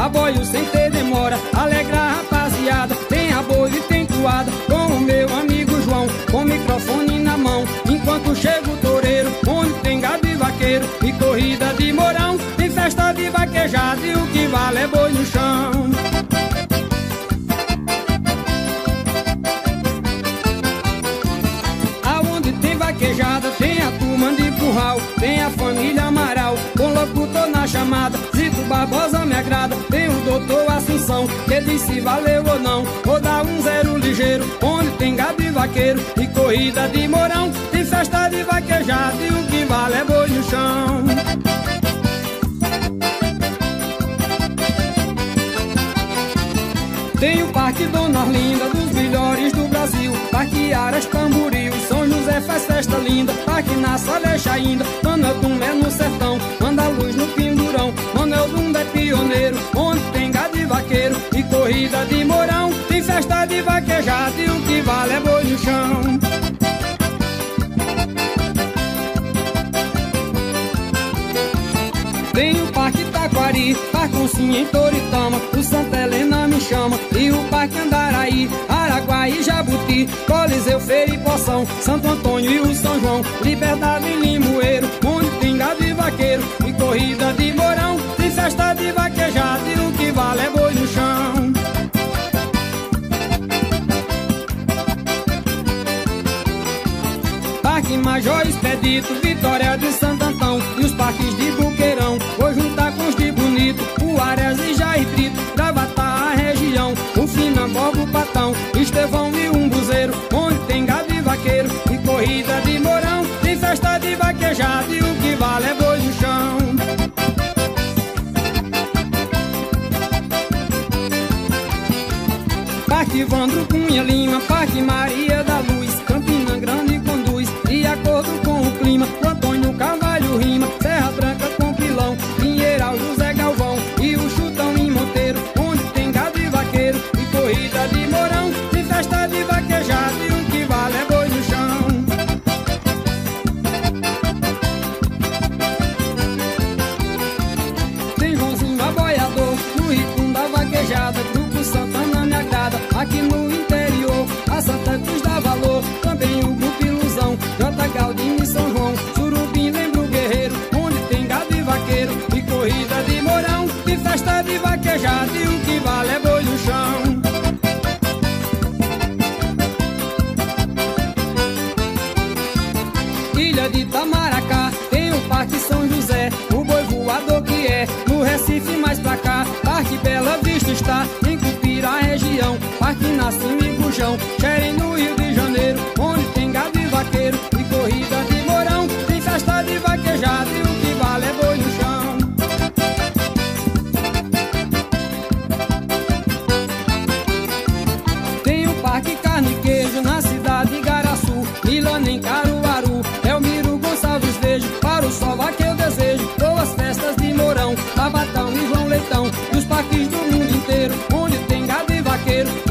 aboio sem ter demora, alegra a rapaziada. Tem aboio e tem toada, com o meu amigo João, com o microfone na mão. Enquanto chega o toureiro, onde tem gado e vaqueiro e corrida de Mourão. Tem festa de vaquejada e o que vale é boi no chão. Aonde tem vaquejada, tem a turma de curral, tem a família Amaral, com locutor na chamada. Zito Barbosa me agrada, tem o doutor Assunção, que diz se valeu ou não. Vou dar um zero ligeiro, onde tem gado e vaqueiro e corrida de Mourão. Tem festa de vaquejada e o que vale é boi no chão. Tem o Parque Dona Arlinda, dos melhores do Brasil, Parque Aras, Tamboril, São José faz festa linda, Parque Nassalecha ainda, Manuel Dumé no sertão, manda luz no pendurão. Manuel Dumé é pioneiro, onde tem gado e vaqueiro e corrida de Mourão. Tem festa de vaquejada e o que vale é boi no chão. Tem o Parque Taquari, Parque Oncinha em Toritama, o Santa Helena me chama, e o Parque Andaraí, Araguá e Jabuti, Coliseu, Feira e Poção, Santo Antônio e o São João, Liberdade e Limoeiro, onde tem gado e vaqueiro e corrida de Mourão. Tem festa de vaquejada e o que vale é boi no chão. Parque Major Expedito, Vitória de Santo Antão e os parques de Buqueirão. Vou juntar com os de Bonito, Juarez e Jair Brito, Gravatar a região, o Finambogo, Patão, Estevão e Umbuzeiro, onde tem gado e vaqueiro e corrida de Mourão. Tem festa de vaquejada e o que vale é boi no chão. Parque Vandro Cunha Lima, Parque Maria da Luz, Campina Grande conduz, de acordo com o clima, o Antônio Carvalho rima, Serra Branca com Pilão, Pinheiral, José Galvão e o Chutão em Monteiro, onde tem gado e vaqueiro e corrida de Mourão. Tem festa de vaquejada e o que vale é boi no chão. Tem Joãozinho aboiador, no ritmo da vaquejada, Grupo Santana me agrada, aqui no interior, a Santa Cruz dá valor, também o Grupo Ilusão, Jota Galdino e São João, Surubim lembra o Guerreiro, onde tem gado e vaqueiro e corrida de Mourão. Tem festa de vaquejada e o que vale é boi no chão. Ilha de Itamaracá, tem o Parque São José, o boi voador que é no Recife mais pra cá. Parque Bela Vista está em Cupira região, Parque Nascimento e Gujão, Xerém no Rio de Janeiro, onde tem gado e vaqueiro e corrida de Mourão. Tem festa de vaquejada e o que vale é boi no chão. Tem o Parque Carne e Queijo na cidade de Igaraçu, Milana em Caruaru, Elmiro Gonçalves vejo, para o sol que eu desejo. Boas festas de Mourão, Tabatão e João Leitão, e os parques do mundo inteiro, onde tem gado e vaqueiro